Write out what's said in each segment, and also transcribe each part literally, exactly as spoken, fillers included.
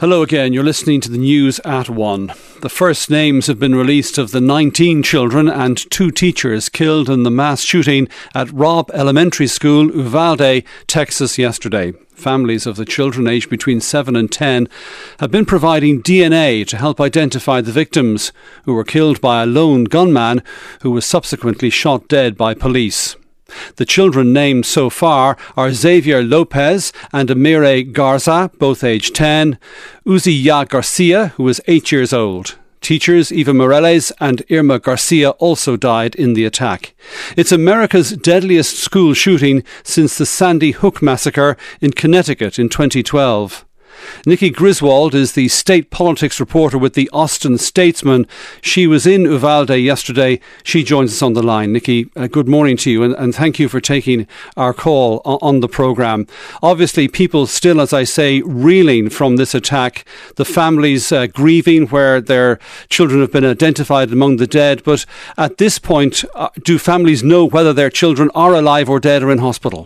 Hello again, you're listening to the news at one. The first names have been released of the nineteen children and two teachers killed in the mass shooting at Robb Elementary School, Uvalde, Texas yesterday. Families of the children aged between seven and ten have been providing D N A to help identify the victims, who were killed by a lone gunman who was subsequently shot dead by police. The children named so far are Xavier Lopez and Amire Garza, both aged ten, Uziya Garcia, who was eight years old. Teachers Eva Morales and Irma Garcia also died in the attack. It's America's deadliest school shooting since the Sandy Hook massacre in Connecticut in twenty twelve. Nikki Griswold is the state politics reporter with the Austin Statesman. She was in Uvalde yesterday. She joins us on the line. Nikki, uh, good morning to you, and, and thank you for taking our call on, on the programme. Obviously, people still, as I say, reeling from this attack. The families uh, grieving where their children have been identified among the dead. But at this point, uh, do families know whether their children are alive or dead or in hospital?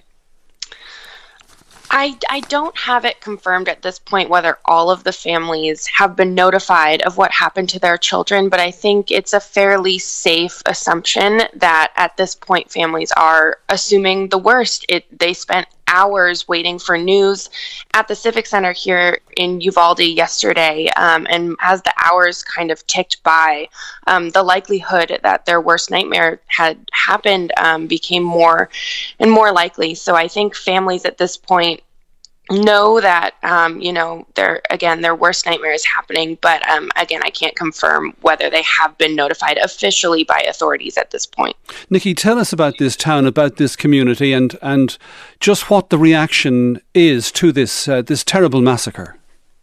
I, I don't have it confirmed at this point whether all of the families have been notified of what happened to their children, but I think it's a fairly safe assumption that at this point families are assuming the worst. It they spent hours waiting for news at the Civic Center here in Uvalde yesterday, um, and as the hours kind of ticked by, um, the likelihood that their worst nightmare had happened um, became more and more likely. So I think families at this point know that, um, you know, their again, their worst nightmare is happening. But um, again, I can't confirm whether they have been notified officially by authorities at this point. Nikki, tell us about this town, about this community, and and just what the reaction is to this uh, this terrible massacre.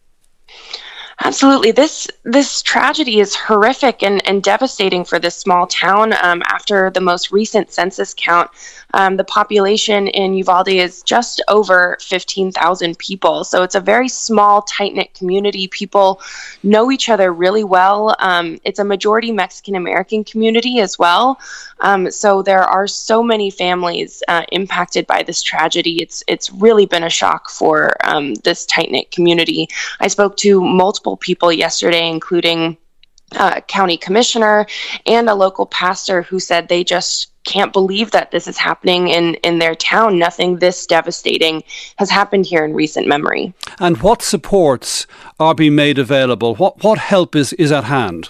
Absolutely. This this tragedy is horrific and, and devastating for this small town. Um, after the most recent census count, um, the population in Uvalde is just over fifteen thousand people. So it's a very small, tight-knit community. People know each other really well. Um, it's a majority Mexican-American community as well. Um, so there are so many families uh, impacted by this tragedy. It's, it's really been a shock for um, this tight-knit community. I spoke to multiple people yesterday, including a county commissioner and a local pastor, who said they just can't believe that this is happening in, in their town. Nothing this devastating has happened here in recent memory. And what supports are being made available? What what help is, is at hand?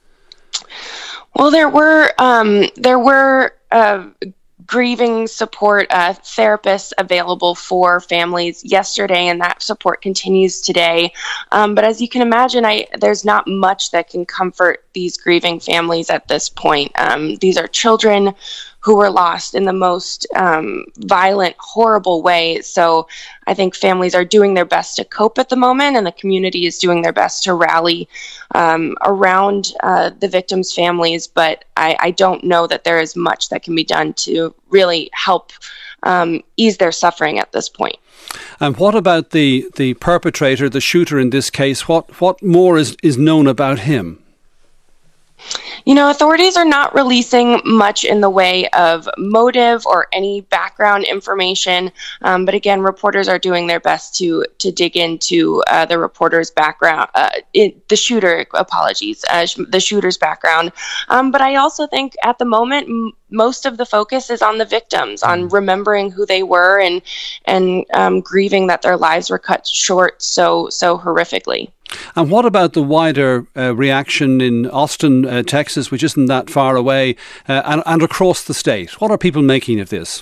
Well, there were um, there were uh, grieving support uh, therapists available for families yesterday, and that support continues today. Um, but as you can imagine, I, there's not much that can comfort these grieving families at this point. Um, these are children who were lost in the most um, violent, horrible way. So I think families are doing their best to cope at the moment, and the community is doing their best to rally um, around uh, the victims' families. But I, I don't know that there is much that can be done to really help um, ease their suffering at this point. And what about the, the perpetrator, the shooter in this case? What, what more is, is known about him? You know, authorities are not releasing much in the way of motive or any background information. Um, but again, reporters are doing their best to to dig into uh, the reporter's background, uh, in, the shooter, apologies, uh, sh- the shooter's background. Um, but I also think at the moment, m- most of the focus is on the victims, on remembering who they were and and um, grieving that their lives were cut short so so horrifically. And what about the wider uh, reaction in Austin, uh, Texas, which isn't that far away, uh, and, and across the state? What are people making of this?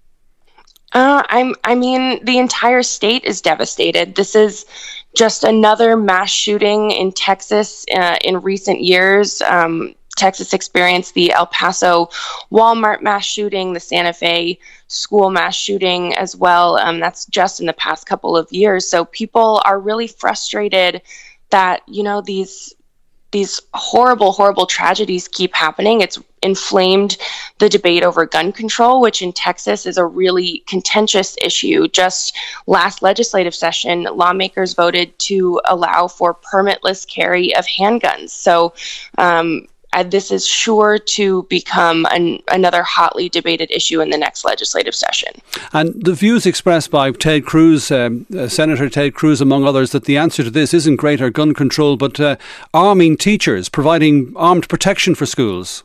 Uh, I'm. I mean, the entire state is devastated. This is just another mass shooting in Texas uh, in recent years. Um, Texas experienced the El Paso Walmart mass shooting, the Santa Fe school mass shooting as well. Um, that's just in the past couple of years. So people are really frustrated that, you know, these these horrible, horrible tragedies keep happening. It's inflamed the debate over gun control, which in Texas is a really contentious issue. Just last legislative session, lawmakers voted to allow for permitless carry of handguns. So um, uh, this is sure to become an, another hotly debated issue in the next legislative session. And the views expressed by Ted Cruz, um, uh, Senator Ted Cruz, among others, that the answer to this isn't greater gun control, but uh, arming teachers, providing armed protection for schools.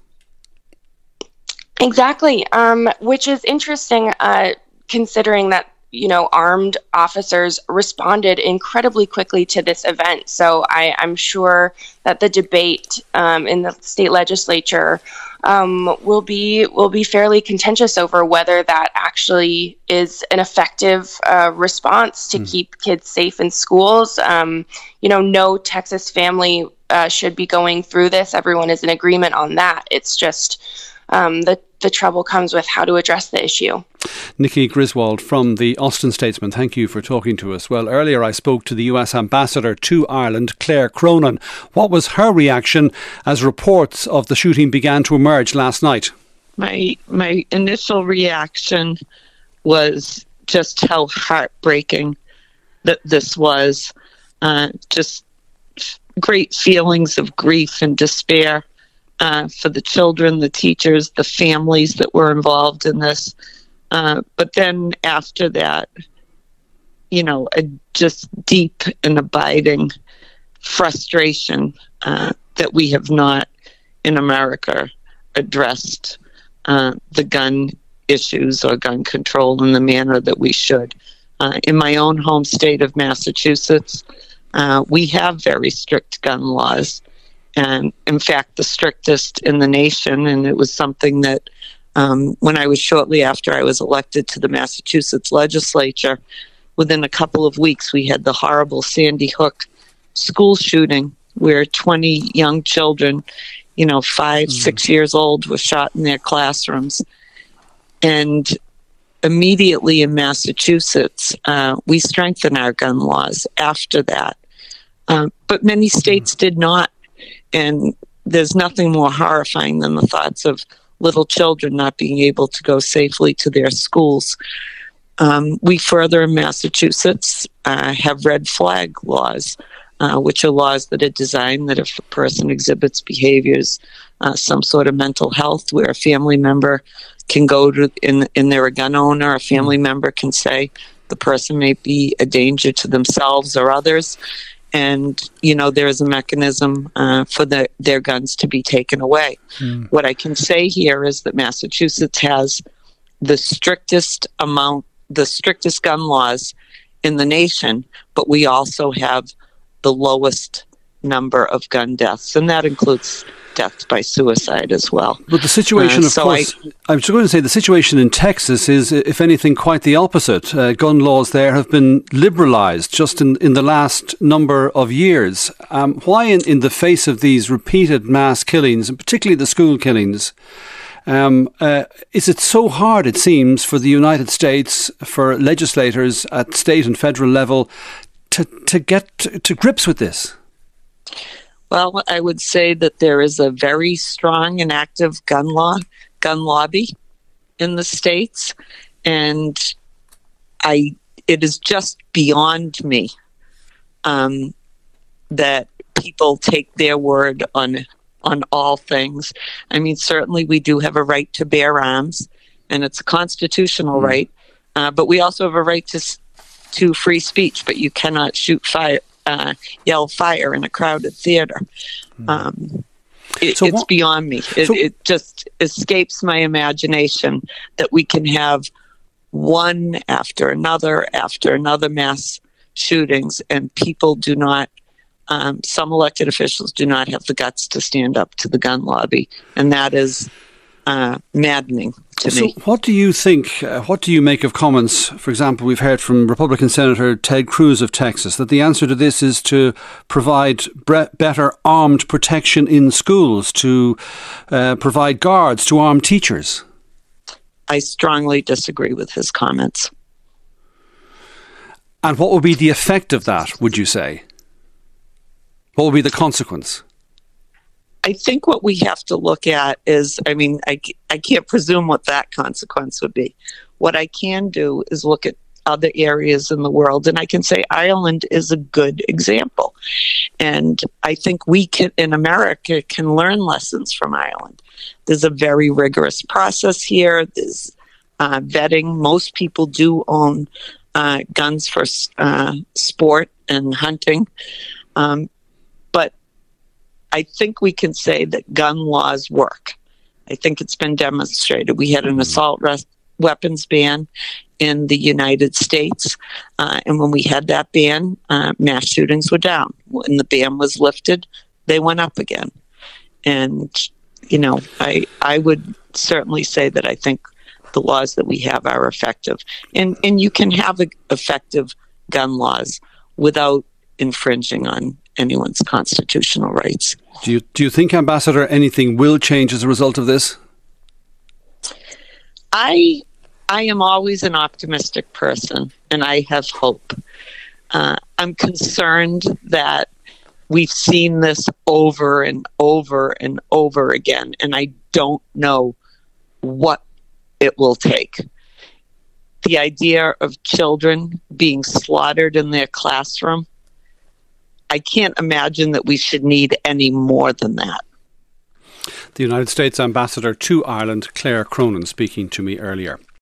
Exactly, um, which is interesting, uh, considering that you know, armed officers responded incredibly quickly to this event. So I, I'm sure that the debate um, in the state legislature um, will be will be fairly contentious over whether that actually is an effective uh, response to mm. keep kids safe in schools. Um, you know, no Texas family uh, should be going through this. Everyone is in agreement on that. It's just um, the the trouble comes with how to address the issue. Nikki Griswold from the Austin Statesman, thank you for talking to us. Well, earlier I spoke to the U S Ambassador to Ireland, Claire Cronin. What was her reaction as reports of the shooting began to emerge last night? My my initial reaction was just how heartbreaking that this was. Uh, just great feelings of grief and despair uh, for the children, the teachers, the families that were involved in this. Uh, but then after that, you know, a just deep and abiding frustration uh, that we have not in America addressed uh, the gun issues or gun control in the manner that we should. Uh, in my own home state of Massachusetts, uh, we have very strict gun laws, and in fact, the strictest in the nation. And it was something that Um, when I was shortly after I was elected to the Massachusetts legislature, within a couple of weeks, we had the horrible Sandy Hook school shooting where twenty young children, you know, five, mm. six years old, were shot in their classrooms. And immediately in Massachusetts, uh, we strengthened our gun laws after that. Um, but many states mm. did not. And there's nothing more horrifying than the thoughts of little children not being able to go safely to their schools. Um, we further in Massachusetts uh, have red flag laws, uh, which are laws that are designed that if a person exhibits behaviors, uh, some sort of mental health, where a family member can go to, in, and they're a gun owner, a family member can say the person may be a danger to themselves or others. And, you know, there is a mechanism uh, for the, their guns to be taken away. Mm. What I can say here is that Massachusetts has the strictest amount, the strictest gun laws in the nation, but we also have the lowest number of gun deaths, and that includes deaths by suicide as well. But the situation, uh, of so course, I, I was going to say the situation in Texas is, if anything, quite the opposite. Uh, gun laws there have been liberalised just in, in the last number of years. Um, why, in, in the face of these repeated mass killings, and particularly the school killings, um, uh, is it so hard, it seems, for the United States, for legislators at state and federal level to, to get to, to grips with this? Well, I would say that there is a very strong and active gun law, gun lobby in the states, and I it is just beyond me um, that people take their word on on all things. I mean, certainly we do have a right to bear arms, and it's a constitutional mm. right, uh, but we also have a right to to free speech. But you cannot shoot fire. Uh, yell fire in a crowded theater. Um, it, so it's what, beyond me. It, so, it just escapes my imagination that we can have one after another after another mass shootings, and people do not, um, some elected officials do not have the guts to stand up to the gun lobby. And that is uh, maddening to so me. What do you think, uh, what do you make of comments, for example, we've heard from Republican Senator Ted Cruz of Texas, that the answer to this is to provide bre- better armed protection in schools, to uh, provide guards, to arm teachers? I strongly disagree with his comments. And what would be the effect of that, would you say? What would be the consequence? I think what we have to look at is, I mean, I, I can't presume what that consequence would be. What I can do is look at other areas in the world. And I can say Ireland is a good example. And I think we can, in America, can learn lessons from Ireland. There's a very rigorous process here. There's uh, vetting. Most people do own uh, guns for uh, sport and hunting. Um, but I think we can say that gun laws work. I think it's been demonstrated. We had an assault res- weapons ban in the United States. Uh, and when we had that ban, uh, mass shootings were down. When the ban was lifted, they went up again. And, you know, I I would certainly say that I think the laws that we have are effective. And, and you can have a, effective gun laws without infringing on anyone's constitutional rights. Do you, do you think, Ambassador, anything will change as a result of this? I I am always an optimistic person, and I have hope. Uh, I'm concerned that we've seen this over and over and over again, and I don't know what it will take. The idea of children being slaughtered in their classroom, I can't imagine that we should need any more than that. The United States Ambassador to Ireland, Claire Cronin, speaking to me earlier.